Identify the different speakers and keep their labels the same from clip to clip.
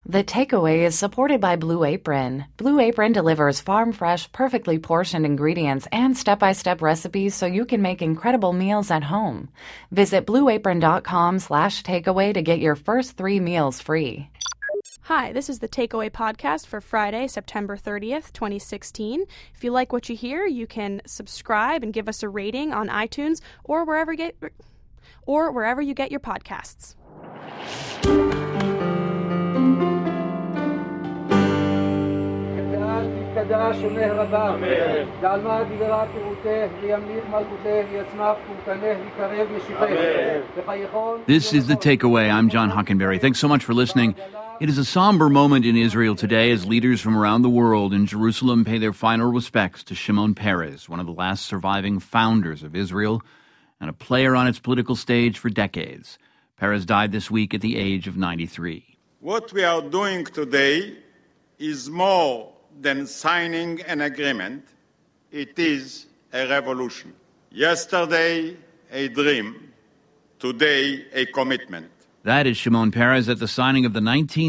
Speaker 1: The Takeaway is supported by Blue Apron. Blue Apron delivers farm-fresh, perfectly portioned ingredients and step-by-step recipes so you can make incredible meals at home. Visit blueapron.com/takeaway to get your first 3 meals free.
Speaker 2: Hi, this is the Takeaway podcast for Friday, September 30th, 2016. If you like what you hear, you can subscribe and give us a rating on iTunes or wherever you get your podcasts.
Speaker 3: This is The Takeaway. I'm John Hockenberry. Thanks so much for listening. It is a somber moment in Israel today as leaders from around the world in Jerusalem pay their final respects to Shimon Peres, one of the last surviving founders of Israel and a player on its political stage for decades. Peres died this week at the age of 93.
Speaker 4: What we are doing today is more than signing an agreement. It is a revolution. Yesterday, a dream. Today, a commitment.
Speaker 3: That is Shimon Peres at the signing of the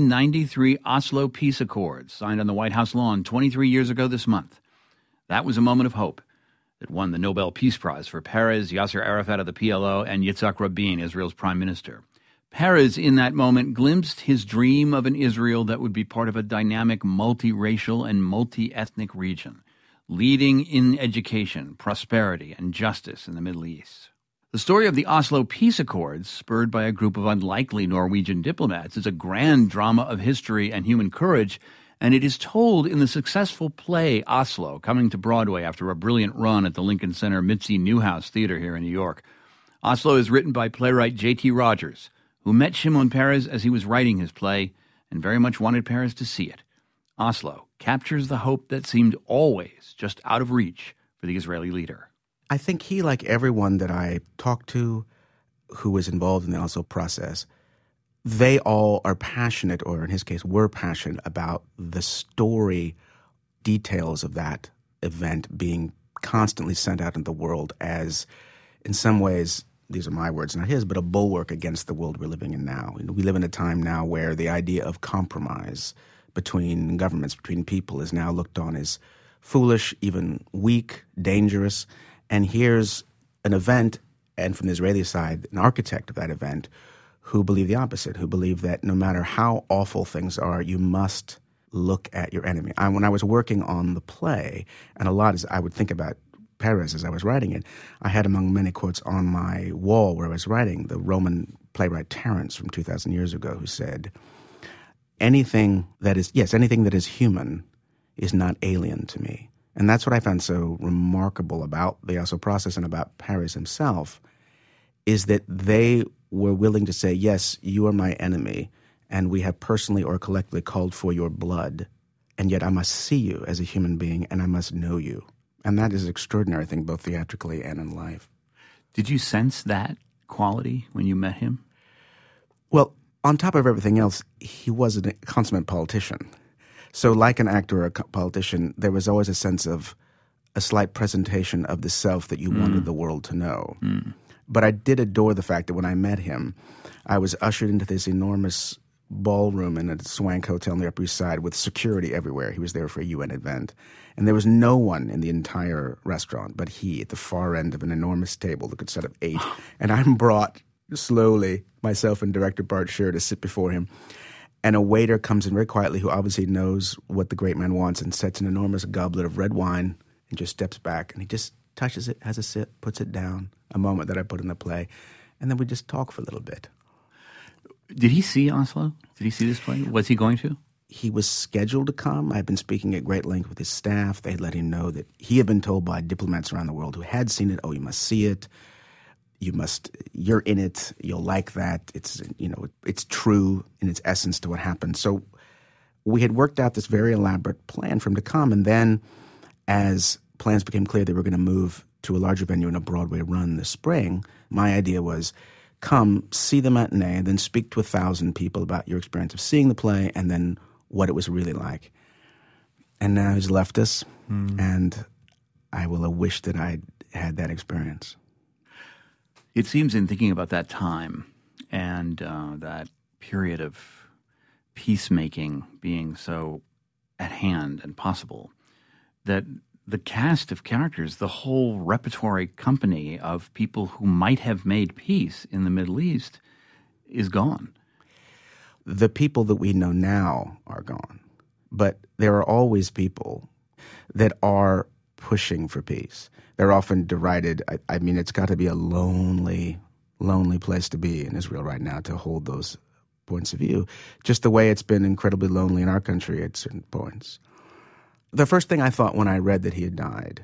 Speaker 3: 1993 Oslo Peace Accords, signed on the White House lawn 23 years ago this month. That was a moment of hope that won the Nobel Peace Prize for Peres, Yasser Arafat of the PLO, and Yitzhak Rabin, Israel's prime minister. Peres, in that moment, glimpsed his dream of an Israel that would be part of a dynamic, multiracial and multi-ethnic region, leading in education, prosperity, and justice in the Middle East. The story of the Oslo Peace Accords, spurred by a group of unlikely Norwegian diplomats, is a grand drama of history and human courage, and it is told in the successful play Oslo, coming to Broadway after a brilliant run at the Lincoln Center Mitzi Newhouse Theater here in New York. Oslo is written by playwright J.T. Rogers, who met Shimon Peres as he was writing his play and very much wanted Peres to see it. Oslo captures the hope that seemed always just out of reach for the Israeli leader.
Speaker 5: I think he, like everyone that I talked to who was involved in the Oslo process, they all are passionate, or in his case were passionate, about the story details of that event being constantly sent out in the world as, in some ways, these are my words, not his, but a bulwark against the world we're living in now. We live in a time now where the idea of compromise between governments, between people, is now looked on as foolish, even weak, dangerous. And here's an event, and from the Israeli side, an architect of that event, who believe the opposite, who believe that no matter how awful things are, you must look at your enemy. When I was working on the play, and a lot as I would think about Peres as I was writing it, I had among many quotes on my wall where I was writing the Roman playwright Terence from 2,000 years ago, who said, anything that is human is not alien to me. And that's what I found so remarkable about the Oslo process and about Peres himself, is that they were willing to say, yes, you are my enemy, and we have personally or collectively called for your blood, and yet I must see you as a human being, and I must know you. And that is extraordinary, I think, both theatrically and in life.
Speaker 3: Did you sense that quality when you met him?
Speaker 5: Well, on top of everything else, he was a consummate politician. So like an actor or a politician, there was always a sense of a slight presentation of the self that you wanted the world to know. But I did adore the fact that when I met him, I was ushered into this enormous ballroom in a swank hotel on the Upper East Side with security everywhere. He was there for a UN event. And there was no one in the entire restaurant but he at the far end of an enormous table that could set up 8. And I'm brought slowly, myself and director Bart Sher, to sit before him. And a waiter comes in very quietly who obviously knows what the great man wants and sets an enormous goblet of red wine and just steps back. And he just touches it, has a sip, puts it down, a moment that I put in the play. And then we just talk for a little bit.
Speaker 3: Did he see Oslo? Did he see this play? Was he going to?
Speaker 5: He was scheduled to come. I had been speaking at great length with his staff. They had let him know that he had been told by diplomats around the world who had seen it, oh, you must see it. You're in it. You'll like that. It's true in its essence to what happened. So we had worked out this very elaborate plan for him to come. And then as plans became clear they were going to move to a larger venue in a Broadway run this spring, my idea was, come, see the matinee, then speak to 1,000 people about your experience of seeing the play and then what it was really like. And now he's left us, and I will wish that I'd had that experience.
Speaker 3: It seems in thinking about that time and that period of peacemaking being so at hand and possible, that the cast of characters, the whole repertory company of people who might have made peace in the Middle East is gone.
Speaker 5: The people that we know now are gone, but there are always people that are pushing for peace. They're often derided. I mean, it's got to be a lonely place to be in Israel right now to hold those points of view, just the way it's been incredibly lonely in our country at certain points. The first thing I thought when I read that he had died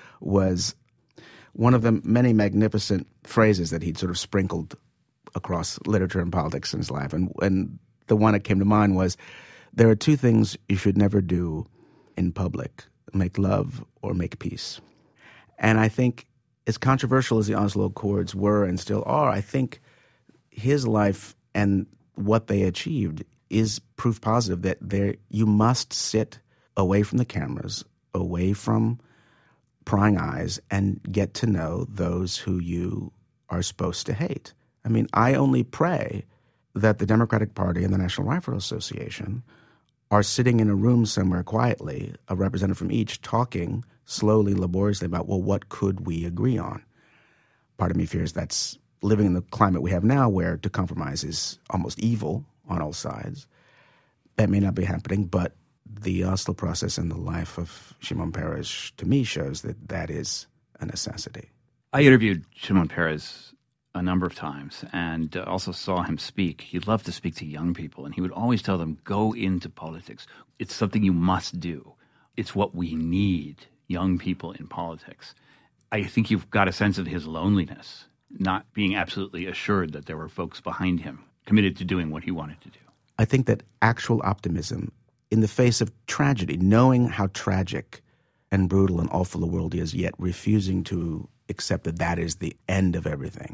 Speaker 5: was one of the many magnificent phrases that he'd sort of sprinkled across literature and politics in his life. And the one that came to mind was, there are two things you should never do in public: make love or make peace. And I think, as controversial as the Oslo Accords were and still are, I think his life and what they achieved is proof positive that you must sit away from the cameras, away from prying eyes, and get to know those who you are supposed to hate. I mean, I only pray that the Democratic Party and the National Rifle Association are sitting in a room somewhere quietly, a representative from each, talking slowly, laboriously about, well, what could we agree on? Part of me fears that's living in the climate we have now, where to compromise is almost evil on all sides. That may not be happening, but the Oslo process and the life of Shimon Peres, to me, shows that that is a necessity.
Speaker 3: I interviewed Shimon Peres a number of times and also saw him speak. He loved to speak to young people, and he would always tell them, go into politics. It's something you must do. It's what we need, young people in politics. I think you've got a sense of his loneliness, not being absolutely assured that there were folks behind him committed to doing what he wanted to do.
Speaker 5: I think that actual optimism in the face of tragedy, knowing how tragic and brutal and awful the world is, yet refusing to accept that that is the end of everything,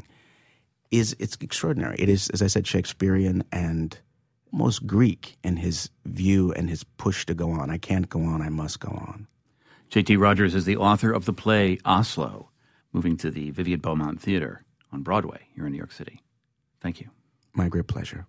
Speaker 5: it's extraordinary. It is, as I said, Shakespearean and almost Greek in his view and his push to go on. I can't go on, I must go on.
Speaker 3: J.T. Rogers is the author of the play Oslo, moving to the Vivian Beaumont Theater on Broadway here in New York City. Thank you.
Speaker 5: My great pleasure.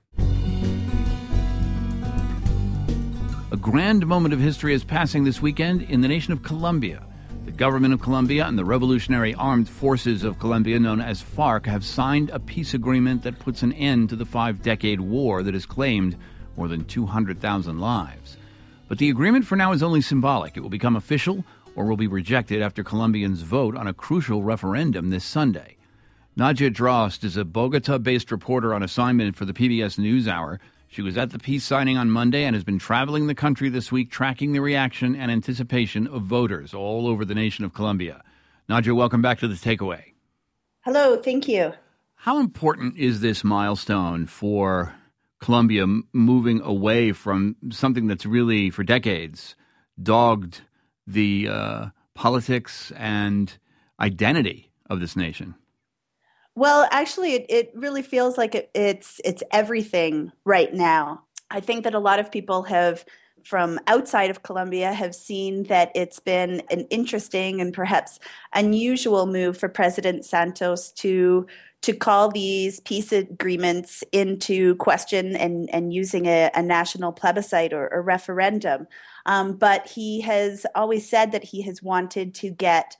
Speaker 3: A grand moment of history is passing this weekend in the nation of Colombia. The government of Colombia and the Revolutionary Armed Forces of Colombia, known as FARC, have signed a peace agreement that puts an end to the 5-decade war that has claimed more than 200,000 lives. But the agreement for now is only symbolic. It will become official or will be rejected after Colombians vote on a crucial referendum this Sunday. Nadia Drost is a Bogota-based reporter on assignment for the PBS NewsHour. She was at the peace signing on Monday and has been traveling the country this week, tracking the reaction and anticipation of voters all over the nation of Colombia. Nadia, welcome back to The Takeaway.
Speaker 6: Hello, thank you.
Speaker 3: How important is this milestone for Colombia moving away from something that's really, for decades, dogged the politics and identity of this nation?
Speaker 6: Well, actually, it really feels like it's everything right now. I think that a lot of people from outside of Colombia have seen that it's been an interesting and perhaps unusual move for President Santos to call these peace agreements into question and using a national plebiscite or referendum. But he has always said that he has wanted to get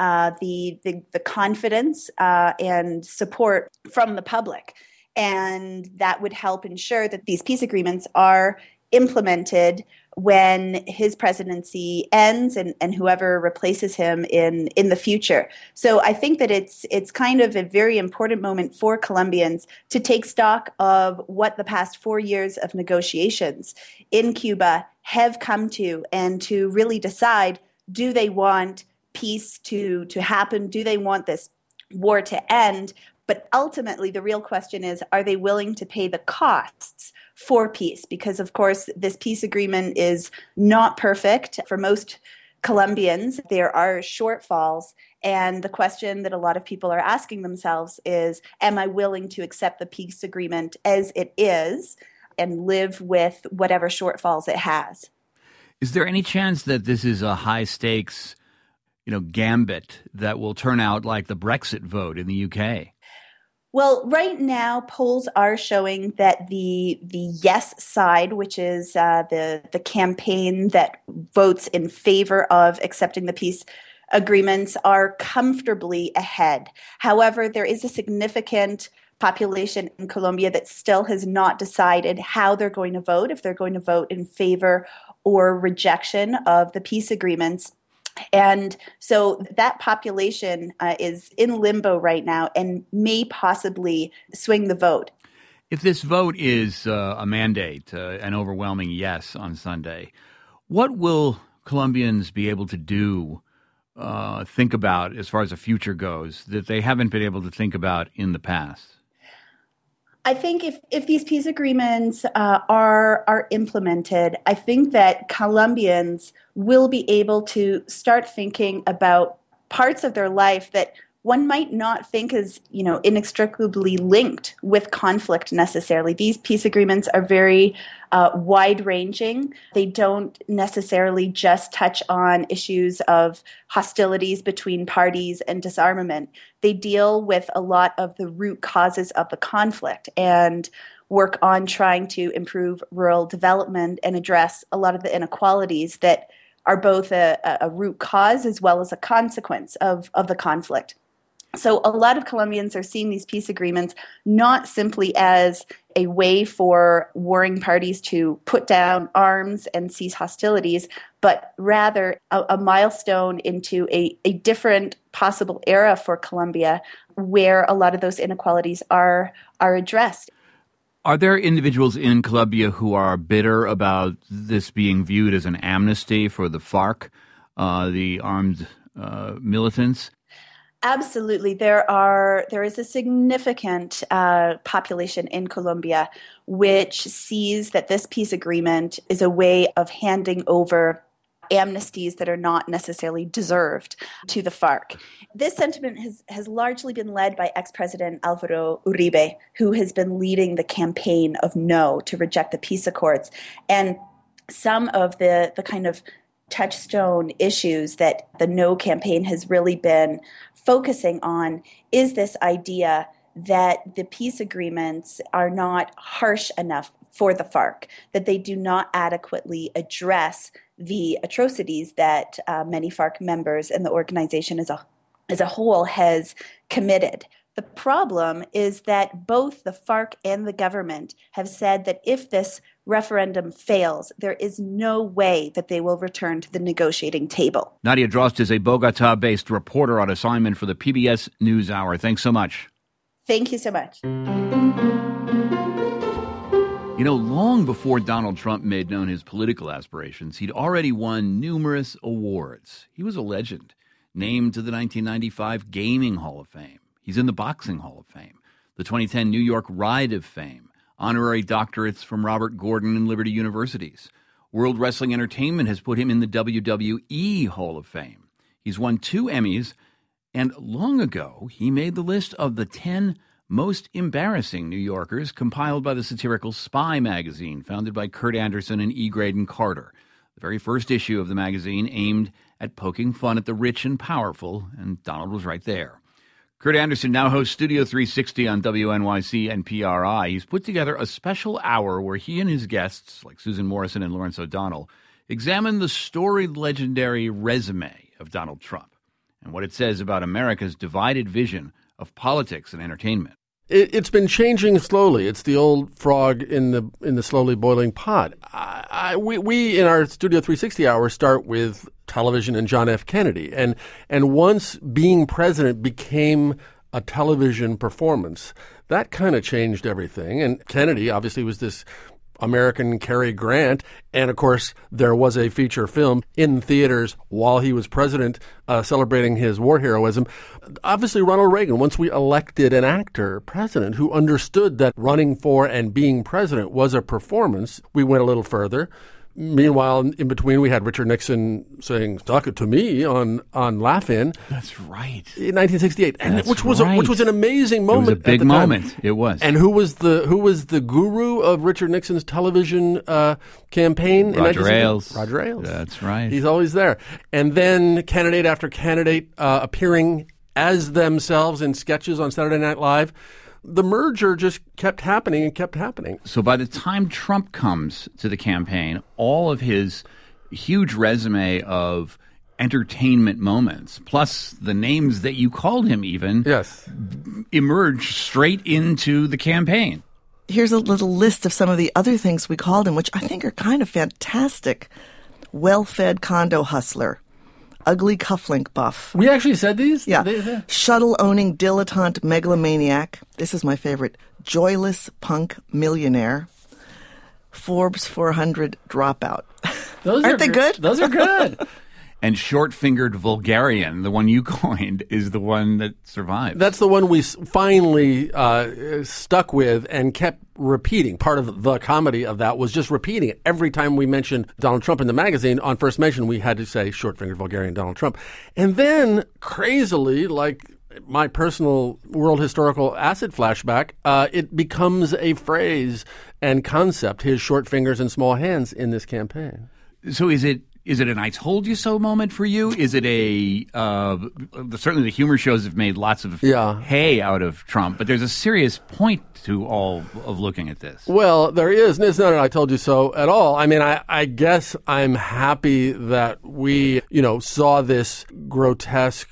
Speaker 6: the confidence and support from the public. And that would help ensure that these peace agreements are implemented when his presidency ends and whoever replaces him in the future. So I think that it's kind of a very important moment for Colombians to take stock of what the past 4 years of negotiations in Cuba have come to, and to really decide, do they want peace to happen? Do they want this war to end? But ultimately, the real question is, are they willing to pay the costs for peace? Because, of course, this peace agreement is not perfect. For most Colombians, there are shortfalls. And the question that a lot of people are asking themselves is, am I willing to accept the peace agreement as it is and live with whatever shortfalls it has?
Speaker 3: Is there any chance that this is a high-stakes, gambit that will turn out like the Brexit vote in the UK?
Speaker 6: Well, right now, polls are showing that the yes side, which is the campaign that votes in favor of accepting the peace agreements, are comfortably ahead. However, there is a significant population in Colombia that still has not decided how they're going to vote, if they're going to vote in favor or rejection of the peace agreements. And so that population is in limbo right now and may possibly swing the vote.
Speaker 3: If this vote is a mandate, an overwhelming yes on Sunday, what will Colombians be able to do, think about as far as the future goes, that they haven't been able to think about in the past?
Speaker 6: I think if these peace agreements are implemented, I think that Colombians will be able to start thinking about parts of their life that one might not think is, inextricably linked with conflict necessarily. These peace agreements are very wide-ranging. They don't necessarily just touch on issues of hostilities between parties and disarmament. They deal with a lot of the root causes of the conflict and work on trying to improve rural development and address a lot of the inequalities that are both a root cause as well as a consequence of the conflict. So a lot of Colombians are seeing these peace agreements not simply as a way for warring parties to put down arms and cease hostilities, but rather a milestone into a different possible era for Colombia where a lot of those inequalities are addressed.
Speaker 3: Are there individuals in Colombia who are bitter about this being viewed as an amnesty for the FARC, the armed militants?
Speaker 6: Absolutely. There is a significant population in Colombia which sees that this peace agreement is a way of handing over amnesties that are not necessarily deserved to the FARC. This sentiment has largely been led by ex-President Álvaro Uribe, who has been leading the campaign of no to reject the peace accords. And some of the kind of touchstone issues that the No campaign has really been focusing on is this idea that the peace agreements are not harsh enough for the FARC, that they do not adequately address the atrocities that many FARC members and the organization as a whole has committed. The problem is that both the FARC and the government have said that if this referendum fails, there is no way that they will return to the negotiating table.
Speaker 3: Nadia Drost is a Bogota-based reporter on assignment for the PBS NewsHour. Thanks so much.
Speaker 6: Thank you so much.
Speaker 3: Long before Donald Trump made known his political aspirations, he'd already won numerous awards. He was a legend, named to the 1995 Gaming Hall of Fame. He's in the Boxing Hall of Fame, the 2010 New York Ride of Fame, honorary doctorates from Robert Gordon and Liberty Universities. World Wrestling Entertainment has put him in the WWE Hall of Fame. He's won 2 Emmys, and long ago, he made the list of the 10 most embarrassing New Yorkers compiled by the satirical Spy magazine, founded by Kurt Anderson and E. Graydon Carter. The very first issue of the magazine aimed at poking fun at the rich and powerful, and Donald was right there. Kurt Anderson now hosts Studio 360 on WNYC and PRI. He's put together a special hour where he and his guests, like Susan Morrison and Lawrence O'Donnell, examine the storied legendary resume of Donald Trump and what it says about America's divided vision of politics and entertainment.
Speaker 7: It's been changing slowly. It's the old frog in the slowly boiling pot. We in our Studio 360 hour start with television and John F. Kennedy, and once being president became a television performance, that kind of changed everything. And Kennedy obviously was this American Cary Grant, and of course there was a feature film in theaters while he was president celebrating his war heroism. Obviously Ronald Reagan, once we elected an actor president who understood that running for and being president was a performance, we went a little further. Meanwhile, in between, we had Richard Nixon saying "Talk it to me" on Laugh-In.
Speaker 3: That's right.
Speaker 7: In 1968, and
Speaker 3: That's
Speaker 7: which was an amazing
Speaker 3: It
Speaker 7: moment.
Speaker 3: was a big moment. It was.
Speaker 7: And who was the guru of Richard Nixon's television campaign?
Speaker 3: Roger Ailes.
Speaker 7: Roger Ailes.
Speaker 3: That's right.
Speaker 7: He's always there. And then candidate after candidate appearing as themselves in sketches on Saturday Night Live. the merger just kept happening and kept happening.
Speaker 3: So by the time Trump comes to the campaign, all of his huge resume of entertainment moments, plus the names that you called him even, emerge straight into the campaign.
Speaker 8: Here's a little list of some of the other things we called him, which I think are kind of fantastic. Well-fed condo hustler. Ugly cufflink buff.
Speaker 7: We actually said these?
Speaker 8: Yeah. Shuttle-owning dilettante megalomaniac. This is my favorite. Joyless punk millionaire. Forbes 400 dropout. Aren't they good?
Speaker 7: Those are good.
Speaker 3: And short-fingered vulgarian, the one you coined, is the one that survived.
Speaker 7: That's the one we finally stuck with and kept repeating. Part of the comedy of that was just repeating it. Every time we mentioned Donald Trump in the magazine, on first mention, we had to say short-fingered vulgarian Donald Trump. And then, crazily, like my personal world historical acid flashback, it becomes a phrase and concept, his short fingers and small hands in this campaign.
Speaker 3: So is it an I told you so moment for you? Is it a certainly the humor shows have made lots of hay out of Trump, but there's a serious point to all of looking at this.
Speaker 7: Well, there is. And it's not an I told you so at all. I mean, I guess I'm happy that we, saw this grotesque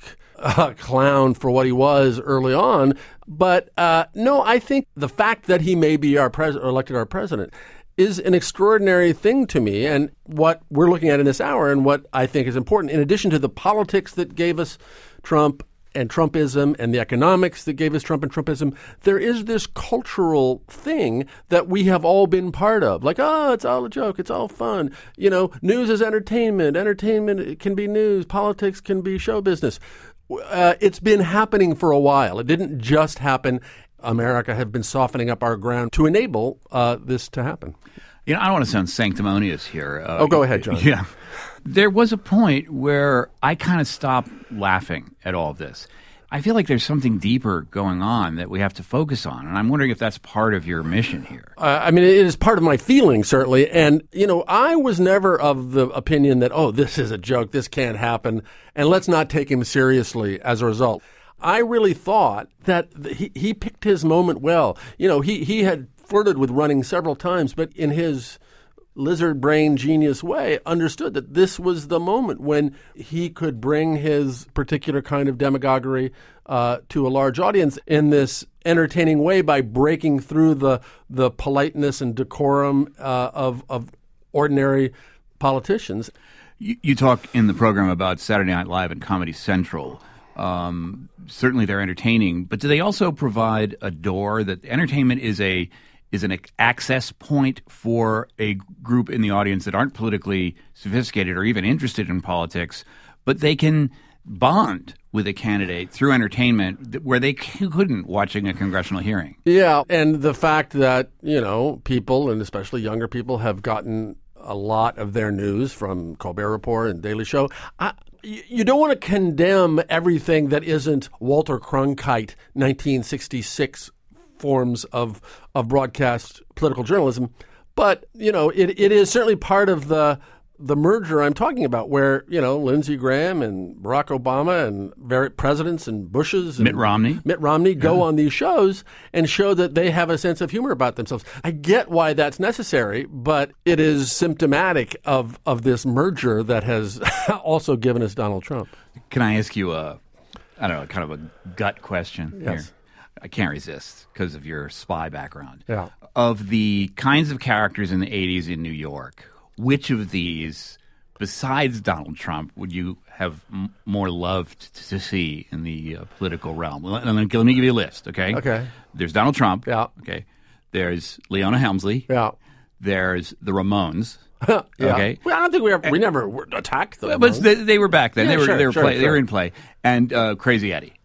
Speaker 7: clown for what he was early on. But no, I think the fact that he may be elected our president is an extraordinary thing to me, and what we're looking at in this hour and what I think is important, in addition to the politics that gave us Trump and Trumpism and the economics that gave us Trump and Trumpism, there is this cultural thing that we have all been part of. Like, it's all a joke. It's all fun. News is entertainment. Entertainment can be news. Politics can be show business. It's been happening for a while. It didn't just happen. America have been softening up our ground to enable this to happen.
Speaker 3: I don't want to sound sanctimonious here.
Speaker 7: Go ahead, John.
Speaker 3: Yeah. There was a point where I kind of stopped laughing at all of this. I feel like there's something deeper going on that we have to focus on, and I'm wondering if that's part of your mission here.
Speaker 7: I mean, it is part of my feeling, certainly. And, I was never of the opinion that, this is a joke, this can't happen, and let's not take him seriously as a result. I really thought that he picked his moment well. He had flirted with running several times, but in his lizard brain genius way, understood that this was the moment when he could bring his particular kind of demagoguery to a large audience in this entertaining way by breaking through the politeness and decorum of ordinary politicians.
Speaker 3: You talk in the program about Saturday Night Live and Comedy Central. Certainly they're entertaining, but do they also provide a door that entertainment is an access point for a group in the audience that aren't politically sophisticated or even interested in politics, but they can bond with a candidate through entertainment where they couldn't watching a congressional hearing? Yeah,
Speaker 7: and the fact that, people, and especially younger people, have gotten a lot of their news from Colbert Report and Daily Show. You don't want to condemn everything that isn't Walter Cronkite 1966 forms of broadcast political journalism, but it is certainly part of the merger I'm talking about, where Lindsey Graham and Barack Obama and various presidents and Bushes and Mitt Romney go on these shows and show that they have a sense of humor about themselves. I get why that's necessary, but it is symptomatic of this merger that has also given us Donald Trump.
Speaker 3: Can I ask you kind of a gut question here? I can't resist because of your spy background.
Speaker 7: Yeah.
Speaker 3: Of the kinds of characters in the 80s in New York, which of these, besides Donald Trump, would you have more loved to see in the political realm? Let me give you a list, okay?
Speaker 7: Okay.
Speaker 3: There's Donald Trump.
Speaker 7: Yeah.
Speaker 3: Okay. There's Leona Helmsley.
Speaker 7: Yeah.
Speaker 3: There's the Ramones.
Speaker 7: Yeah.
Speaker 3: Okay.
Speaker 7: Well, I don't think we never attacked them.
Speaker 3: But they were back then.
Speaker 7: Yeah,
Speaker 3: they were in play. And Crazy Eddie.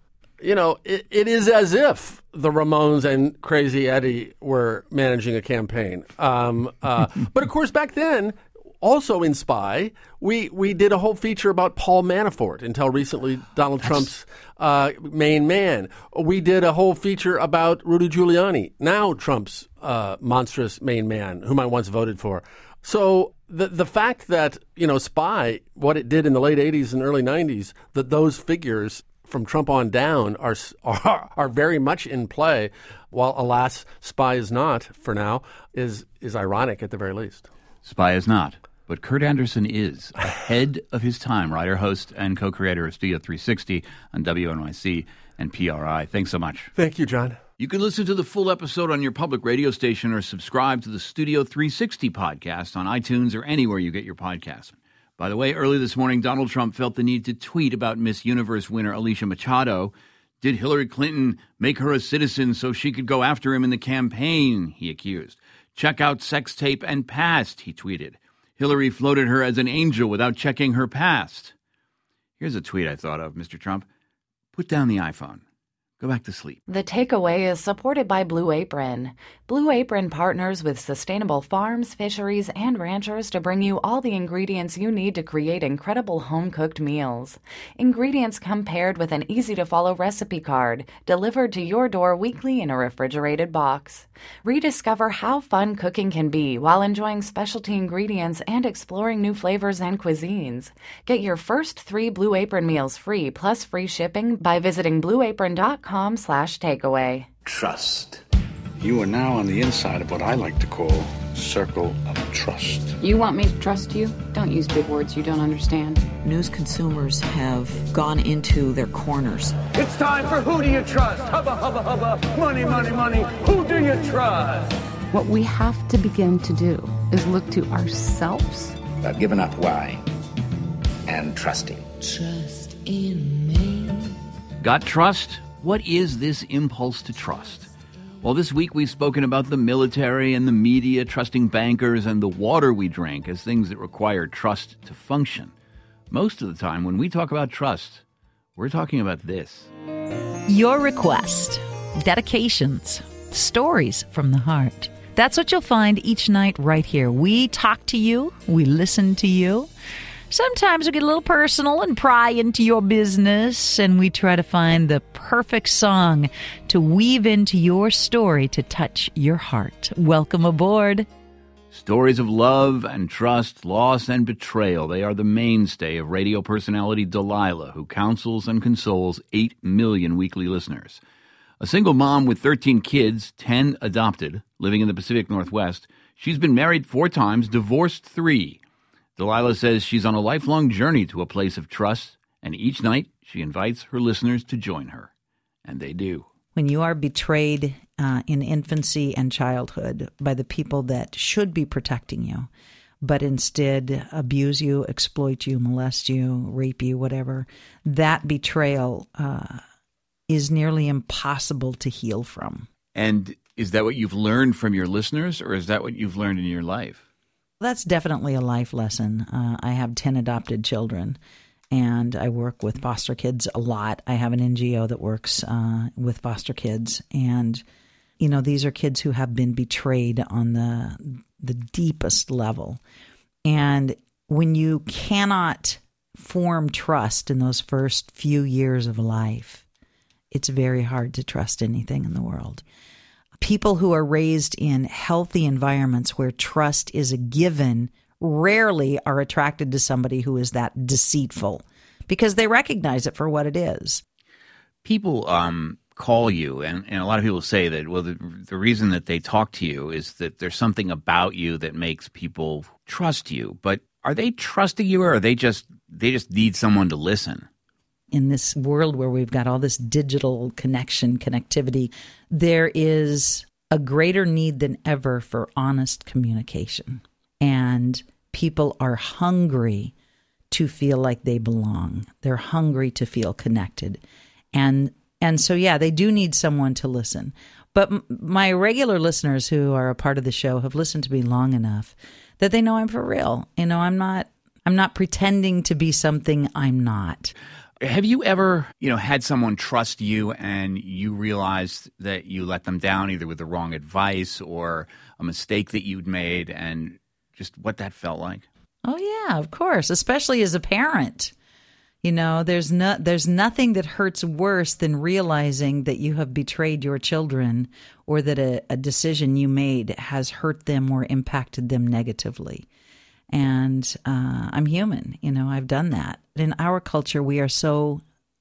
Speaker 7: It is as if the Ramones and Crazy Eddie were managing a campaign. But of course, back then, also in Spy, we did a whole feature about Paul Manafort, until recently Donald Trump's main man. We did a whole feature about Rudy Giuliani, now Trump's monstrous main man, whom I once voted for. So the fact that, Spy, what it did in the late 80s and early 90s, that those figures from Trump on down are very much in play, while, alas, Spy is not, for now, is ironic at the very least.
Speaker 3: Spy is not. But Kurt Anderson is ahead of his time, writer, host, and co-creator of Studio 360 on WNYC and PRI. Thanks so much.
Speaker 7: Thank you, John.
Speaker 3: You can listen to the full episode on your public radio station or subscribe to the Studio 360 podcast on iTunes or anywhere you get your podcasts. By the way, early this morning, Donald Trump felt the need to tweet about Miss Universe winner Alicia Machado. Did Hillary Clinton make her a citizen so she could go after him in the campaign, he accused. Check out sex tape and past, he tweeted. Hillary floated her as an angel without checking her past. Here's a tweet I thought of, Mr. Trump. Put down the iPhone. Go back to sleep.
Speaker 1: The takeaway is supported by Blue Apron. Blue Apron partners with sustainable farms, fisheries, and ranchers to bring you all the ingredients you need to create incredible home-cooked meals. Ingredients come paired with an easy-to-follow recipe card, delivered to your door weekly in a refrigerated box. Rediscover how fun cooking can be while enjoying specialty ingredients and exploring new flavors and cuisines. Get your first 3 Blue Apron meals free plus free shipping by visiting blueapron.com/takeaway.
Speaker 9: Trust. You are now on the inside of what I like to call circle of trust.
Speaker 10: You want me to trust you? Don't use big words you don't understand.
Speaker 11: News consumers have gone into their corners.
Speaker 12: It's time for Who Do You Trust? Hubba, hubba, hubba. Money, money, money. Who do you trust?
Speaker 10: What we have to begin to do is look to ourselves.
Speaker 9: About giving up why and trusting.
Speaker 13: Trust in me.
Speaker 3: Got trust? What is this impulse to trust? Well, this week we've spoken about the military and the media trusting bankers and the water we drink as things that require trust to function. Most of the time when we talk about trust, we're talking about this.
Speaker 14: Your request, dedications, stories from the heart. That's what you'll find each night right here. We talk to you. We listen to you. Sometimes we get a little personal and pry into your business, and we try to find the perfect song to weave into your story to touch your heart. Welcome aboard.
Speaker 3: Stories of love and trust, loss and betrayal. They are the mainstay of radio personality Delilah, who counsels and consoles 8 million weekly listeners. A single mom with 13 kids, 10 adopted, living in the Pacific Northwest. She's been married 4 times, divorced 3. Delilah says she's on a lifelong journey to a place of trust, and each night she invites her listeners to join her. And they do.
Speaker 14: When you are betrayed in infancy and childhood by the people that should be protecting you, but instead abuse you, exploit you, molest you, rape you, whatever, that betrayal is nearly impossible to heal from.
Speaker 3: And is that what you've learned from your listeners, or is that what you've learned in your life?
Speaker 14: That's definitely a life lesson. I have 10 adopted children, and I work with foster kids a lot. I have an NGO that works with foster kids, and you know, these are kids who have been betrayed on the deepest level. And when you cannot form trust in those first few years of life, it's very hard to trust anything in the world. People who are raised in healthy environments where trust is a given rarely are attracted to somebody who is that deceitful because they recognize it for what it is.
Speaker 3: People call you, and a lot of people say that, well, the reason that they talk to you is that there's something about you that makes people trust you. But are they trusting you, or are they just need someone to listen?
Speaker 14: In this world where we've got all this digital connectivity, there is a greater need than ever for honest communication. And people are hungry to feel like they belong. They're hungry to feel connected. And so, yeah, they do need someone to listen. But my regular listeners who are a part of the show have listened to me long enough that they know I'm for real. You know, I'm not pretending to be something I'm not.
Speaker 3: Have you ever, had someone trust you and you realized that you let them down either with the wrong advice or a mistake that you'd made, and just what that felt like?
Speaker 14: Oh, yeah, of course, especially as a parent. You know, there's nothing that hurts worse than realizing that you have betrayed your children or that a decision you made has hurt them or impacted them negatively. And I'm human, I've done that. In our culture, we are so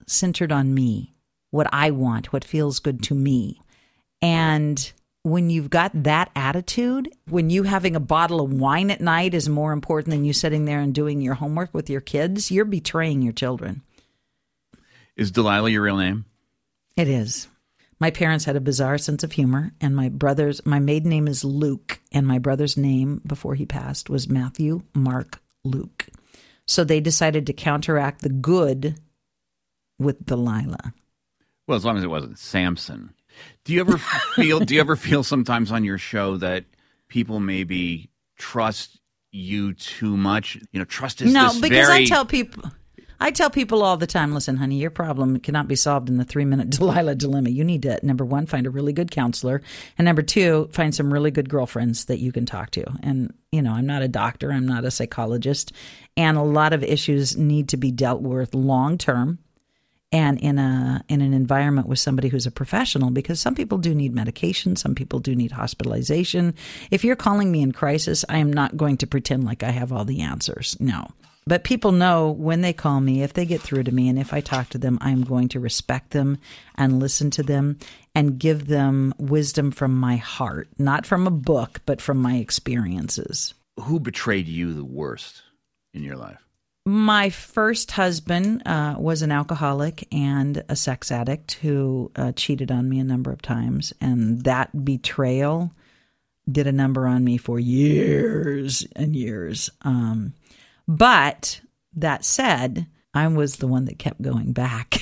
Speaker 14: centered on me, what I want, what feels good to me. And when you've got that attitude, when you having a bottle of wine at night is more important than you sitting there and doing your homework with your kids, you're betraying your children.
Speaker 3: Is Delilah your real name?
Speaker 14: It is. My parents had a bizarre sense of humor, and my maiden name is Luke, and my brother's name before he passed was Matthew Mark Luke. So they decided to counteract the good with Delilah.
Speaker 3: Well, as long as it wasn't Samson. Do you ever feel sometimes on your show that people maybe trust you too much? You know, trust is
Speaker 14: no,
Speaker 3: this
Speaker 14: because
Speaker 3: very...
Speaker 14: I tell people all the time, listen, honey, your problem cannot be solved in the 3-minute Delilah dilemma. You need to, number one, find a really good counselor. And number two, find some really good girlfriends that you can talk to. And, you know, I'm not a doctor. I'm not a psychologist. And a lot of issues need to be dealt with long term and in an environment with somebody who's a professional, because some people do need medication. Some people do need hospitalization. If you're calling me in crisis, I am not going to pretend like I have all the answers. No. But people know when they call me, if they get through to me, and if I talk to them, I'm going to respect them and listen to them and give them wisdom from my heart, not from a book, but from my experiences.
Speaker 3: Who betrayed you the worst in your life?
Speaker 14: My first husband was an alcoholic and a sex addict who cheated on me a number of times. And that betrayal did a number on me for years and years. But that said, I was the one that kept going back.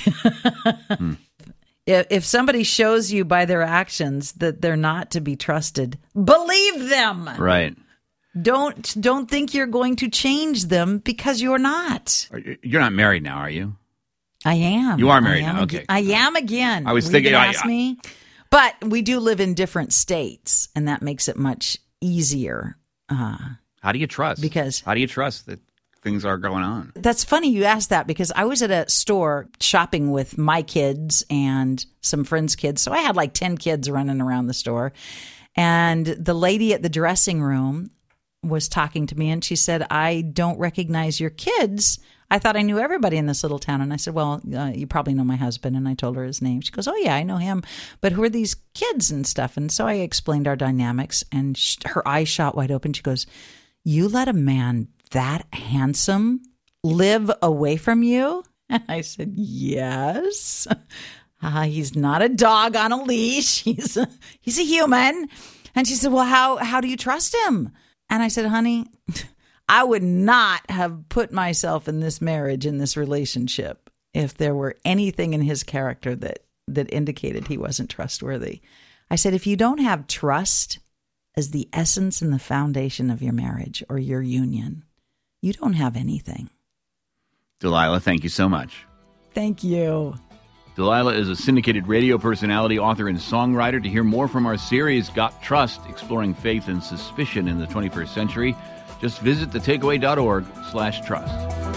Speaker 14: If somebody shows you by their actions that they're not to be trusted, believe them.
Speaker 3: Right.
Speaker 14: Don't think you're going to change them, because you're not.
Speaker 3: You're not married now, are you?
Speaker 14: I am.
Speaker 3: You are married now. Okay.
Speaker 14: I am again.
Speaker 3: I was thinking.
Speaker 14: Ask me, but we do live in different states, and that makes it much easier.
Speaker 3: How do you trust? How do you trust that things are going on?
Speaker 14: That's funny you asked that, because I was at a store shopping with my kids and some friends' kids. So I had like 10 kids running around the store. And the lady at the dressing room was talking to me, and she said, I don't recognize your kids. I thought I knew everybody in this little town. And I said, well, you probably know my husband. And I told her his name. She goes, oh, yeah, I know him. But who are these kids and stuff? And so I explained our dynamics, and her eyes shot wide open. She goes, you let a man that handsome live away from you? And I said, yes. He's not a dog on a leash. He's a human. And she said, well, how do you trust him? And I said, honey, I would not have put myself in this marriage, in this relationship, if there were anything in his character that indicated he wasn't trustworthy. I said, if you don't have trust as the essence and the foundation of your marriage or your union, you don't have anything.
Speaker 3: Delilah, thank you so much.
Speaker 14: Thank you.
Speaker 3: Delilah is a syndicated radio personality, author, and songwriter. To hear more from our series, Got Trust, Exploring Faith and Suspicion in the 21st Century, just visit thetakeaway.org/trust.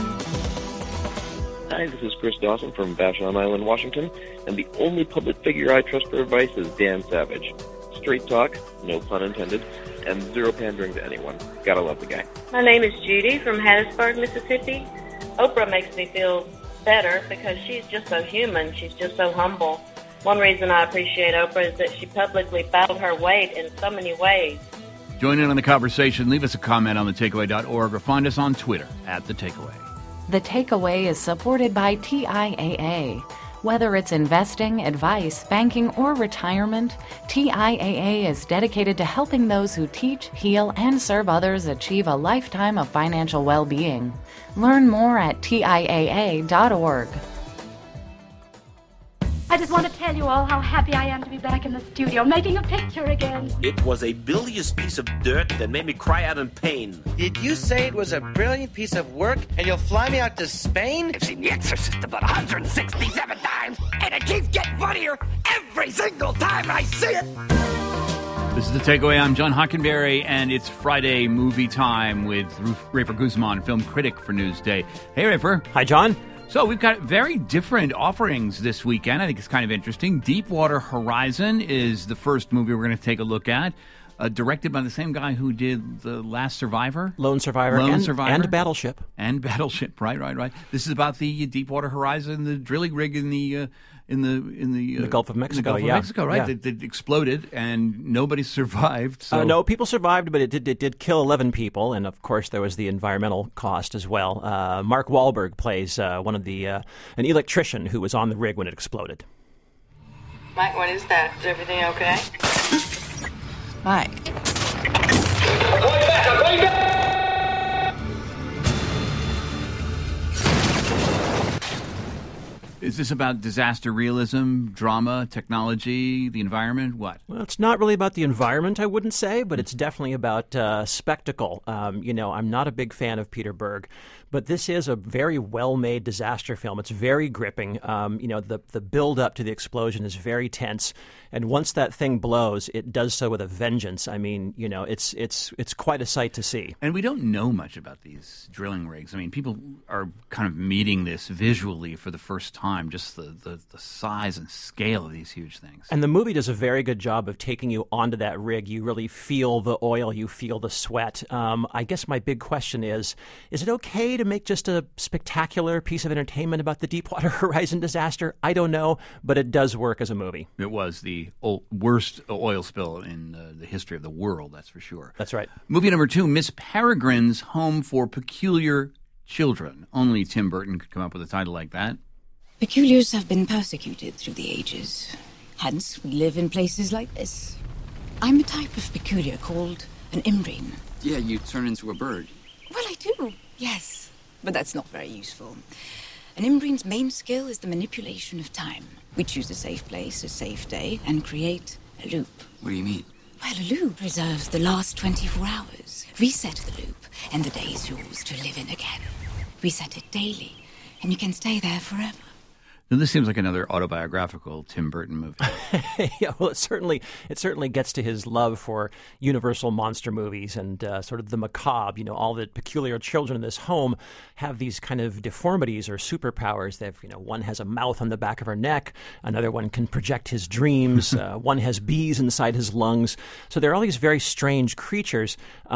Speaker 15: Hi, this is Chris Dawson from Vashon Island, Washington, and the only public figure I trust for advice is Dan Savage. Straight talk, no pun intended, and zero pandering to anyone. Gotta love the guy.
Speaker 16: My name is Judy from Hattiesburg, Mississippi. Oprah makes me feel better because she's just so human. She's just so humble. One reason I appreciate Oprah is that she publicly bowed her weight in so many ways.
Speaker 3: Join in on the conversation. Leave us a comment on thetakeaway.org or find us on Twitter @thetakeaway.
Speaker 1: The Takeaway is supported by TIAA. Whether it's investing, advice, banking, or retirement, TIAA is dedicated to helping those who teach, heal, and serve others achieve a lifetime of financial well-being. Learn more at TIAA.org.
Speaker 17: I just want to tell you all how happy I am to be back in the studio, making a picture again.
Speaker 18: It was a bilious piece of dirt that made me cry out in pain.
Speaker 19: Did you say it was a brilliant piece of work and you'll fly me out to Spain?
Speaker 20: I've seen The Exorcist about 167 times, and it keeps getting funnier every single time I see it.
Speaker 3: This is The Takeaway. I'm John Hockenberry, and it's Friday movie time with Rafer Guzman, film critic for Newsday. Hey, Rafer.
Speaker 21: Hi, John.
Speaker 3: So we've got very different offerings this weekend. I think it's kind of interesting. Deepwater Horizon is the first movie we're going to take a look at. directed by the same guy who did The Last Survivor.
Speaker 21: Lone Survivor. And Battleship.
Speaker 3: And Battleship, right. This is about the Deepwater Horizon, the drilling rig in the
Speaker 21: Gulf of Mexico.
Speaker 3: Gulf of Mexico, right?
Speaker 21: Yeah.
Speaker 3: That exploded, and nobody survived. So.
Speaker 21: No, people survived, but it did kill 11 people, and of course there was the environmental cost as well. Mark Wahlberg plays one of an electrician who was on the rig when it exploded.
Speaker 22: Mike, what is that? Is everything okay?
Speaker 11: Mike.
Speaker 3: Is this about disaster realism, drama, technology, the environment? What?
Speaker 21: Well, it's not really about the environment, I wouldn't say, but it's definitely about spectacle. I'm not a big fan of Peter Berg, but this is a very well-made disaster film. It's very gripping. The build-up to the explosion is very tense, and once that thing blows, it does so with a vengeance. I mean, it's quite a sight to see.
Speaker 3: And we don't know much about these drilling rigs. I mean, people are kind of meeting this visually for the first time, just the size and scale of these huge things.
Speaker 21: And the movie does a very good job of taking you onto that rig. You really feel the oil, you feel the sweat. I guess my big question is it okay to make just a spectacular piece of entertainment about the Deepwater Horizon disaster? I don't know, but it does work as a movie.
Speaker 3: It was the worst oil spill in the history of the world, that's for sure.
Speaker 21: That's right.
Speaker 3: Movie number 2, Miss Peregrine's Home for Peculiar Children. Only Tim Burton could come up with a title like that.
Speaker 23: Peculiars have been persecuted through the ages. Hence, we live in places like this. I'm a type of peculiar called an imbrine.
Speaker 24: Yeah, you turn into a bird.
Speaker 23: Well, I do, yes. But that's not very useful. An imbrine's main skill is the manipulation of time. We choose a safe place, a safe day, and create a loop.
Speaker 24: What do you mean?
Speaker 23: Well, a loop preserves the last 24 hours. Reset the loop, and the day is yours to live in again. Reset it daily, and you can stay there forever.
Speaker 3: Now, this seems like another autobiographical Tim Burton movie.
Speaker 21: Yeah, well, it certainly gets to his love for Universal monster movies and sort of the macabre. All the peculiar children in this home have these kind of deformities or superpowers. They've, one has a mouth on the back of her neck, another one can project his dreams, one has bees inside his lungs. So there are all these very strange creatures.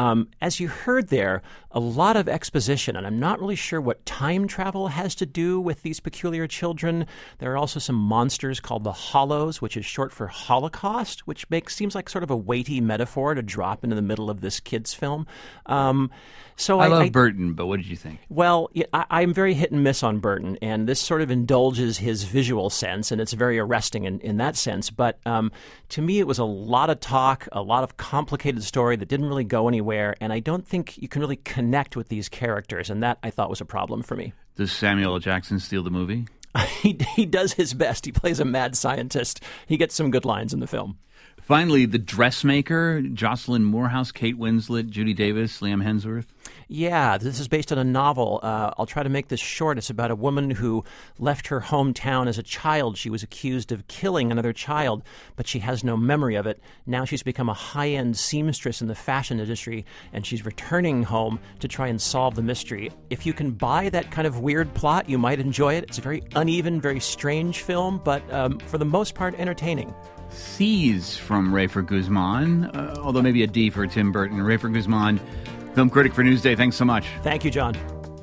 Speaker 21: As you heard there, a lot of exposition, and I'm not really sure what time travel has to do with these peculiar children. There are also some monsters called the Hollows, which is short for Holocaust, which seems like sort of a weighty metaphor to drop into the middle of this kid's film. So
Speaker 3: I love Burton, but what did you think?
Speaker 21: Well, I'm very hit and miss on Burton, and this sort of indulges his visual sense, and it's very arresting in that sense. But to me, it was a lot of talk, a lot of complicated story that didn't really go anywhere, and I don't think you can really connect with these characters, and that I thought was a problem for me.
Speaker 3: Does Samuel L. Jackson steal the movie?
Speaker 21: He does his best. He plays a mad scientist. He gets some good lines in the film.
Speaker 3: Finally, The Dressmaker, Jocelyn Moorhouse, Kate Winslet, Judy Davis, Liam Hemsworth.
Speaker 21: Yeah, this is based on a novel. I'll try to make this short. It's about a woman who left her hometown as a child. She was accused of killing another child, but she has no memory of it. Now she's become a high-end seamstress in the fashion industry, and she's returning home to try and solve the mystery. If you can buy that kind of weird plot, you might enjoy it. It's a very uneven, very strange film, but for the most part, entertaining.
Speaker 3: Seas from Rafer Guzman, although maybe a D for Tim Burton. Rafer Guzman, film critic for Newsday. Thanks so much.
Speaker 21: Thank you, John.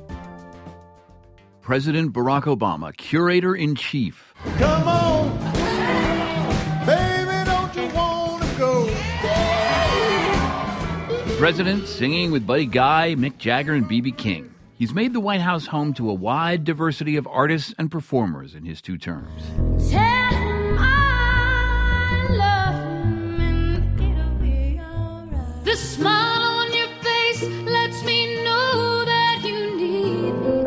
Speaker 3: President Barack Obama, curator-in-chief.
Speaker 25: Come on, baby, don't you want to go?
Speaker 3: The president singing with Buddy Guy, Mick Jagger, and B.B. King. He's made the White House home to a wide diversity of artists and performers in his 2 terms.
Speaker 13: The smile on your face lets me know that you need me.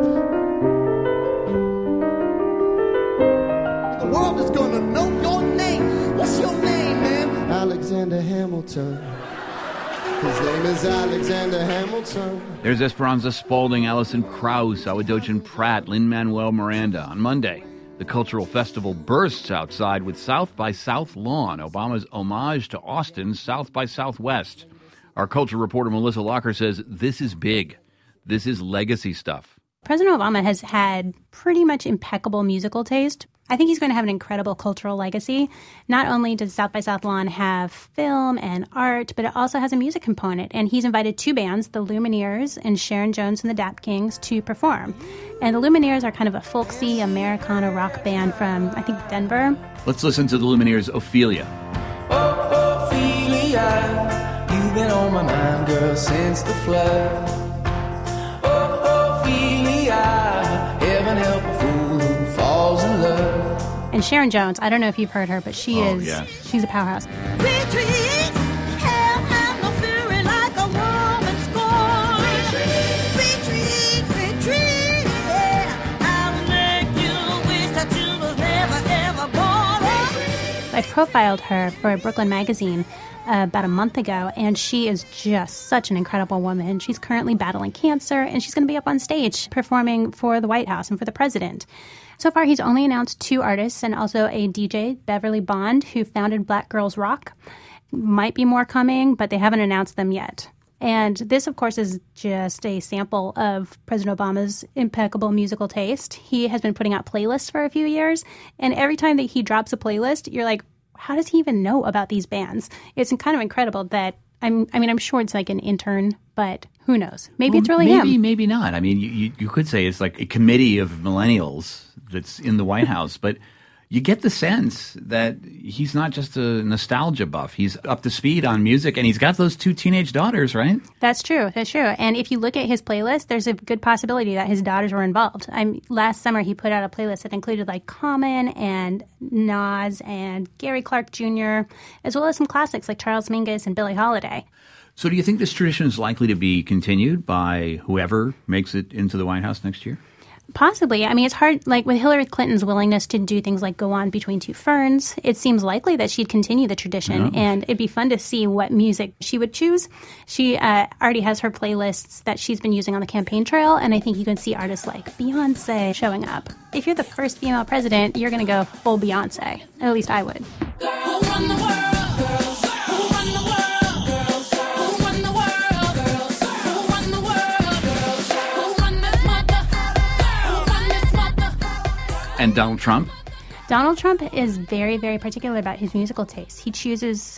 Speaker 25: The world is gonna know your name. What's your name, man? Alexander Hamilton. His name is Alexander Hamilton.
Speaker 3: There's Esperanza Spalding, Alison Krauss, Awadochin Pratt, Lin-Manuel Miranda. On Monday, the cultural festival bursts outside with South by Southlawn, Obama's homage to Austin's South by Southwest. Our culture reporter Melissa Locker says this is big. This is legacy stuff.
Speaker 26: President Obama has had pretty much impeccable musical taste.
Speaker 2: I think he's going to have an incredible cultural legacy. Not only does South by Southlawn have film and art, but it also has a music component. And he's invited 2 bands, the Lumineers and Sharon Jones and the Dap Kings, to perform. And the Lumineers are kind of a folksy Americana rock band from, I think, Denver.
Speaker 3: Let's listen to the Lumineers' Ophelia.
Speaker 4: Oh, Ophelia, you've been on my mind, girl, since the flood. Oh, Ophelia, heaven help a fool who falls in love.
Speaker 2: And Sharon Jones, I don't know if you've heard her, but she's a powerhouse.
Speaker 13: Retreat, have no fury like a woman scorned. Retreat, I will make you wish that you was never, ever born.
Speaker 2: I profiled her for Brooklyn Magazine about a month ago, and she is just such an incredible woman. She's currently battling cancer, and she's going to be up on stage performing for the White House and for the president. So far, he's only announced 2 artists and also a DJ, Beverly Bond, who founded Black Girls Rock. Might be more coming, but they haven't announced them yet. And this, of course, is just a sample of President Obama's impeccable musical taste. He has been putting out playlists for a few years, and every time that he drops a playlist, you're like, how does he even know about these bands? It's kind of incredible that, I'm sure it's like an intern, but who knows? Maybe it's really him.
Speaker 3: Maybe not. I mean, you could say it's like a committee of millennials that's in the White House, but you get the sense that he's not just a nostalgia buff. He's up to speed on music, and he's got those 2 teenage daughters, right?
Speaker 2: That's true. And if you look at his playlist, there's a good possibility that his daughters were involved. Last summer, he put out a playlist that included like Common and Nas and Gary Clark Jr., as well as some classics like Charles Mingus and Billie Holiday.
Speaker 3: So do you think this tradition is likely to be continued by whoever makes it into the White House next year?
Speaker 2: Possibly. I mean, it's hard, like with Hillary Clinton's willingness to do things like Go On Between Two Ferns, it seems likely that she'd continue the tradition, and it'd be fun to see what music she would choose. She already has her playlists that she's been using on the campaign trail, and I think you can see artists like Beyonce showing up. If you're the first female president, you're going to go full Beyonce. At least I would.
Speaker 13: Who run the world, girls? Who run the world, girls? Who run the world, girls? Who run the world, girls? Who run this mother? Who run this mother?
Speaker 3: And Donald Trump?
Speaker 2: Donald Trump is very, very particular about his musical taste. He chooses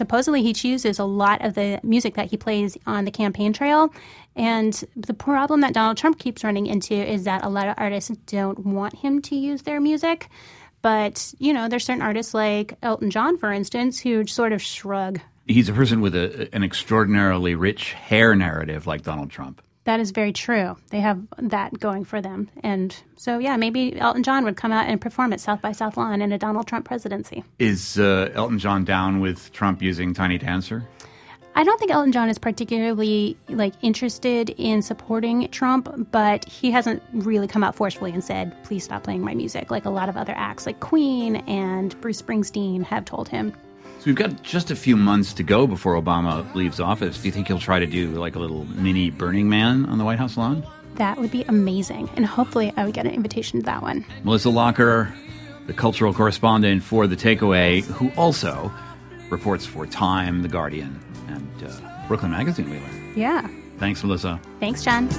Speaker 2: a lot of the music that he plays on the campaign trail. And the problem that Donald Trump keeps running into is that a lot of artists don't want him to use their music. But, there's certain artists like Elton John, for instance, who sort of shrug.
Speaker 3: He's a person with an extraordinarily rich hair narrative like Donald Trump.
Speaker 2: That is very true. They have that going for them. And so, maybe Elton John would come out and perform at South by Southlawn in a Donald Trump presidency.
Speaker 3: Is Elton John down with Trump using Tiny Dancer?
Speaker 2: I don't think Elton John is particularly interested in supporting Trump, but he hasn't really come out forcefully and said, please stop playing my music, like a lot of other acts like Queen and Bruce Springsteen have told him.
Speaker 3: So we've got just a few months to go before Obama leaves office. Do you think he'll try to do like a little mini Burning Man on the White House lawn?
Speaker 2: That would be amazing, and hopefully I would get an invitation to that one.
Speaker 3: Melissa Locker, the cultural correspondent for The Takeaway, who also reports for Time, The Guardian, and Brooklyn Magazine, we learned.
Speaker 2: Yeah.
Speaker 3: Thanks, Melissa.
Speaker 2: Thanks, John.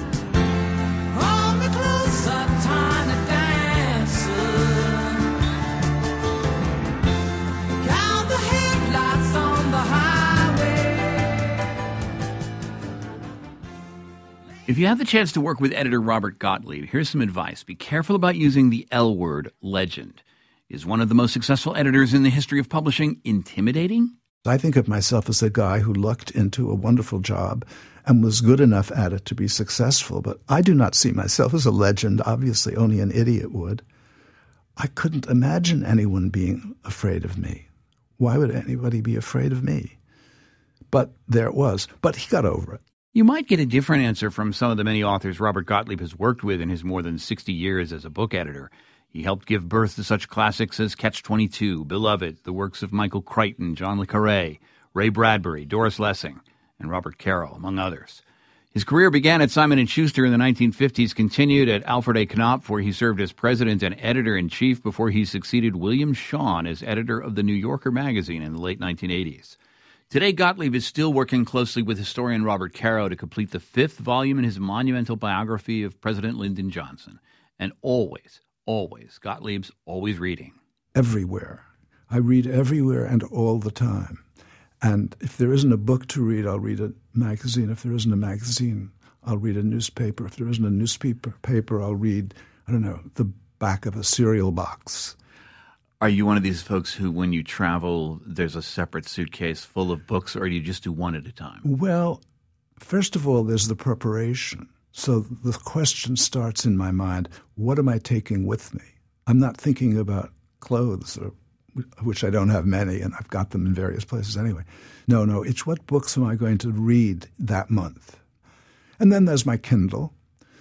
Speaker 3: If you have the chance to work with editor Robert Gottlieb, here's some advice. Be careful about using the L word, legend. Is one of the most successful editors in the history of publishing intimidating?
Speaker 5: I think of myself as a guy who lucked into a wonderful job and was good enough at it to be successful, but I do not see myself as a legend. Obviously, only an idiot would. I couldn't imagine anyone being afraid of me. Why would anybody be afraid of me? But there it was. But he got over it.
Speaker 3: You might get a different answer from some of the many authors Robert Gottlieb has worked with in his more than 60 years as a book editor. He helped give birth to such classics as Catch-22, Beloved, the works of Michael Crichton, John le Carré, Ray Bradbury, Doris Lessing, and Robert Caro, among others. His career began at Simon & Schuster in the 1950s, continued at Alfred A. Knopf, where he served as president and editor-in-chief before he succeeded William Shawn as editor of The New Yorker magazine in the late 1980s. Today, Gottlieb is still working closely with historian Robert Caro to complete the 5th volume in his monumental biography of President Lyndon Johnson. And always, Gottlieb's always reading.
Speaker 5: everywhere. I read everywhere and all the time. And if there isn't a book to read, I'll read a magazine. If there isn't a magazine, I'll read a newspaper. If there isn't a newspaper, I'll read, the back of a cereal box.
Speaker 3: Are you one of these folks who, when you travel, there's a separate suitcase full of books, or do you just do one at a time?
Speaker 5: Well, first of all, there's the preparation. So the question starts in my mind, what am I taking with me? I'm not thinking about clothes, which I don't have many, and I've got them in various places anyway. No, it's what books am I going to read that month? And then there's my Kindle.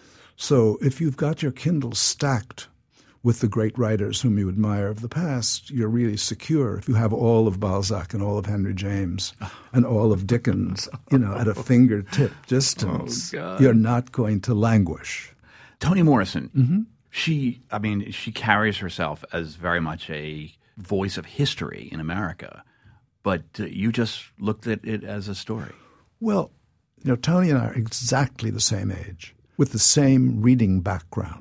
Speaker 5: So if you've got your Kindle stacked with the great writers whom you admire of the past, you're really secure. If you have all of Balzac and all of Henry James and all of Dickens, at a fingertip distance, you're not going to languish.
Speaker 3: Toni Morrison, she carries herself as very much a voice of history in America, but you just looked at it as a story.
Speaker 5: Well, Toni and I are exactly the same age, with the same reading background.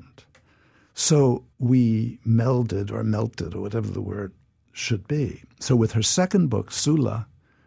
Speaker 5: So we melded or melted or whatever the word should be. So with her second book, Sula,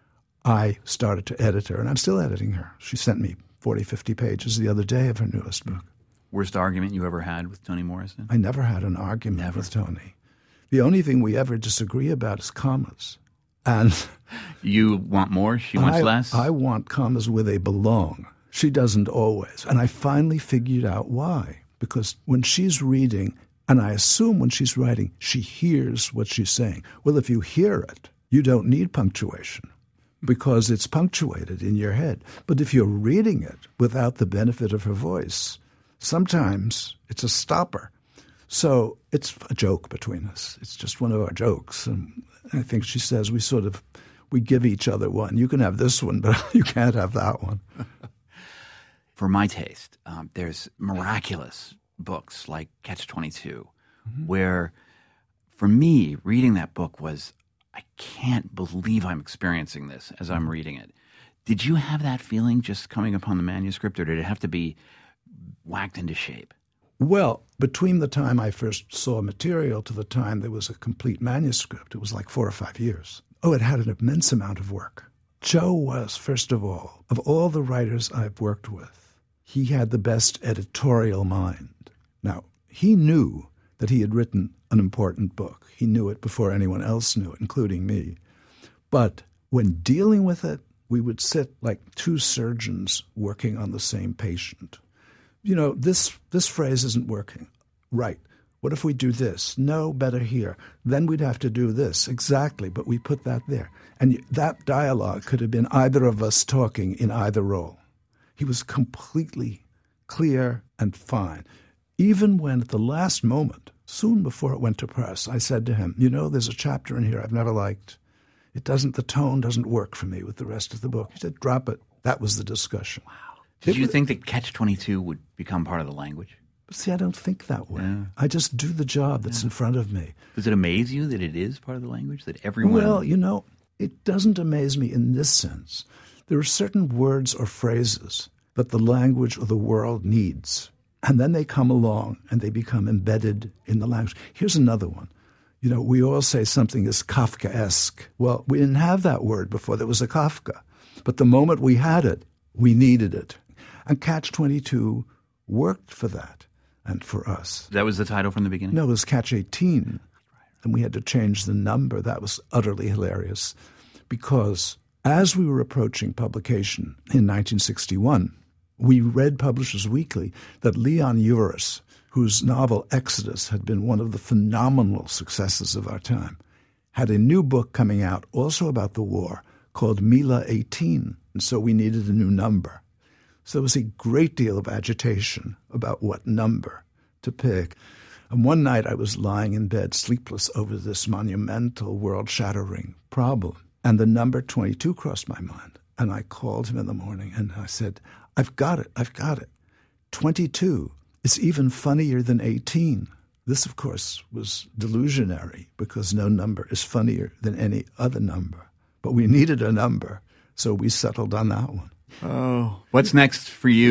Speaker 5: I started to edit her, and I'm still editing her. She sent me 40, 50 pages the other day of her newest book.
Speaker 3: Worst argument you ever had with Toni Morrison?
Speaker 5: I never had an argument with Toni. The only thing we ever disagree about is commas. And
Speaker 3: you want more, she wants less?
Speaker 5: I want commas where they belong. She doesn't always. And I finally figured out why. Because when she's reading, and I assume when she's writing, she hears what she's saying. Well, if you hear it, you don't need punctuation because it's punctuated in your head. But if you're reading it without the benefit of her voice, sometimes it's a stopper. So it's a joke between us. It's just one of our jokes. And I think she says we give each other one. You can have this one, but you can't have that one.
Speaker 3: For my taste, there's miraculous books like Catch-22, where, for me, reading that book was, I can't believe I'm experiencing this as I'm reading it. Did you have that feeling just coming upon the manuscript, or did it have to be whacked into shape?
Speaker 5: Well, between the time I first saw material to the time there was a complete manuscript, it was like 4 or 5 years. Oh, it had an immense amount of work. Joe was, first of all the writers I've worked with, he had the best editorial mind. Now, he knew that he had written an important book. He knew it before anyone else knew it, including me. But when dealing with it, we would sit like two surgeons working on the same patient. This phrase isn't working. Right. What if we do this? No, better here. Then we'd have to do this. Exactly, but we put that there. And that dialogue could have been either of us talking in either role. He was completely clear and fine. Even when at the last moment, soon before it went to press, I said to him, there's a chapter in here I've never liked. The tone doesn't work for me with the rest of the book. He said, drop it. That was the discussion.
Speaker 3: Wow. Did you think that Catch-22 would become part of the language?
Speaker 5: See, I don't think that way. Yeah. I just do the job that's in front of me.
Speaker 3: Does it amaze you that it is part of the language, that everyone...
Speaker 5: Well, it doesn't amaze me in this sense. There are certain words or phrases that the language or the world needs. And then they come along and they become embedded in the language. Here's another one. We all say something is Kafkaesque. Well, we didn't have that word before there was a Kafka. But the moment we had it, we needed it. And Catch-22 worked for that and for us.
Speaker 3: That was the title from the beginning?
Speaker 5: No, it was Catch-18. And we had to change the number. That was utterly hilarious because as we were approaching publication in 1961, we read Publishers Weekly that Leon Uris, whose novel Exodus had been one of the phenomenal successes of our time, had a new book coming out also about the war called Mila 18, and so we needed a new number. So there was a great deal of agitation about what number to pick. And one night I was lying in bed sleepless over this monumental, world-shattering problem, and the number 22 crossed my mind. And I called him in the morning and I said, I've got it. 22. It's even funnier than 18. This, of course, was delusionary because no number is funnier than any other number. But we needed a number, so we settled on that one.
Speaker 3: Oh, what's next for you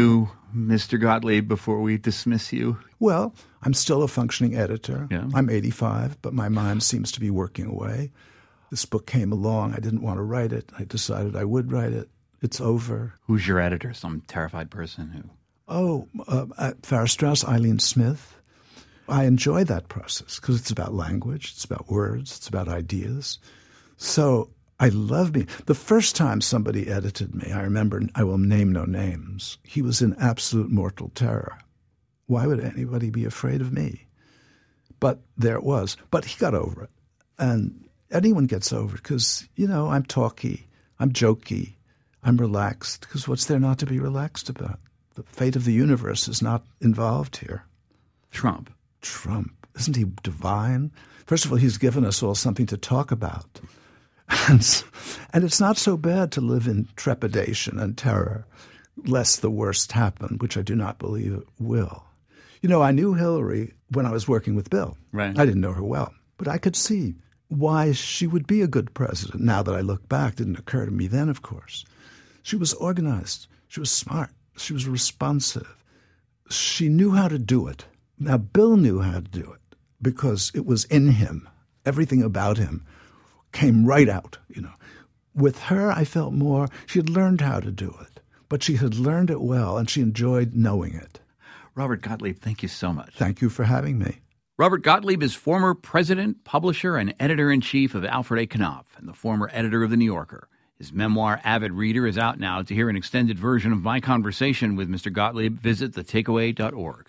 Speaker 3: Mr. Gottlieb, before we dismiss you?
Speaker 5: Well, I'm still a functioning editor.
Speaker 3: Yeah.
Speaker 5: I'm 85, but my mind seems to be working away. This book came along. I didn't want to write it. I decided I would write it. It's over.
Speaker 3: Who's your editor? Some terrified person who...
Speaker 5: At Farrar Straus, Eileen Smith. I enjoy that process because it's about language, it's about words, it's about ideas. So I love being... The first time somebody edited me, I remember, I will name no names, he was in absolute mortal terror. Why would anybody be afraid of me? But there it was. But he got over it. And anyone gets over it because, I'm talky, I'm jokey, I'm relaxed, because what's there not to be relaxed about? The fate of the universe is not involved here.
Speaker 3: Trump.
Speaker 5: Isn't he divine? First of all, he's given us all something to talk about. And it's not so bad to live in trepidation and terror, lest the worst happen, which I do not believe it will. I knew Hillary when I was working with Bill.
Speaker 3: Right.
Speaker 5: I didn't know her well, but I could see why she would be a good president. Now that I look back, it didn't occur to me then, of course. She was organized. She was smart. She was responsive. She knew how to do it. Now, Bill knew how to do it because it was in him. Everything about him came right out, With her, I felt more, she had learned how to do it, but she had learned it well, and she enjoyed knowing it.
Speaker 3: Robert Gottlieb, thank you so much.
Speaker 5: Thank you for having me.
Speaker 3: Robert Gottlieb is former president, publisher, and editor-in-chief of Alfred A. Knopf and the former editor of The New Yorker. His memoir, Avid Reader, is out now. To hear an extended version of my conversation with Mr. Gottlieb, visit thetakeaway.org.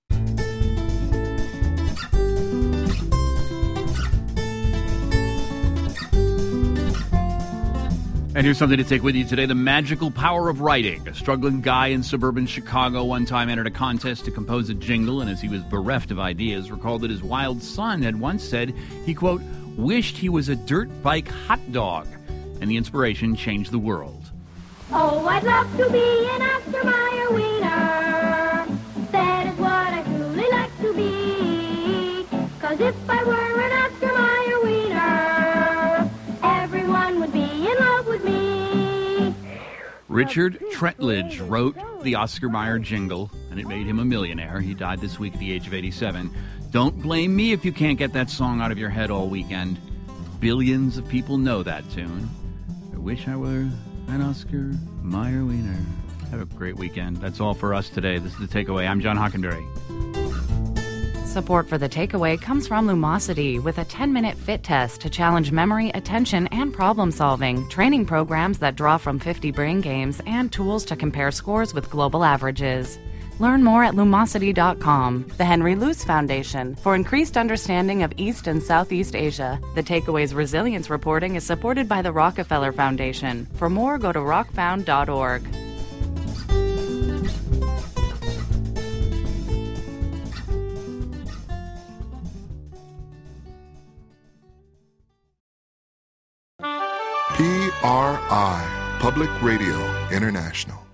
Speaker 3: And here's something to take with you today. The magical power of writing. A struggling guy in suburban Chicago one time entered a contest to compose a jingle, and as he was bereft of ideas, recalled that his wild son had once said he, quote, wished he was a dirt bike hot dog. And the inspiration changed the world.
Speaker 13: Oh, I'd love to be an Oscar Mayer wiener. That is what I truly like to be. 'Cause if I were an Oscar Mayer wiener, everyone would be in love with me.
Speaker 3: Richard Trentledge wrote the Oscar Mayer jingle, and it made him a millionaire. He died this week at the age of 87. Don't blame me if you can't get that song out of your head all weekend. Billions of people know that tune. I wish I were an Oscar Mayer wiener. Have a great weekend. That's all for us today. This is The Takeaway. I'm John Hockenberry.
Speaker 1: Support for The Takeaway comes from Lumosity with a 10-minute fit test to challenge memory, attention, and problem-solving, training programs that draw from 50 brain games, and tools to compare scores with global averages. Learn more at Lumosity.com. The Henry Luce Foundation for increased understanding of East and Southeast Asia. The Takeaway's resilience reporting is supported by the Rockefeller Foundation. For more, go to rockfound.org.
Speaker 6: PRI, Public Radio International.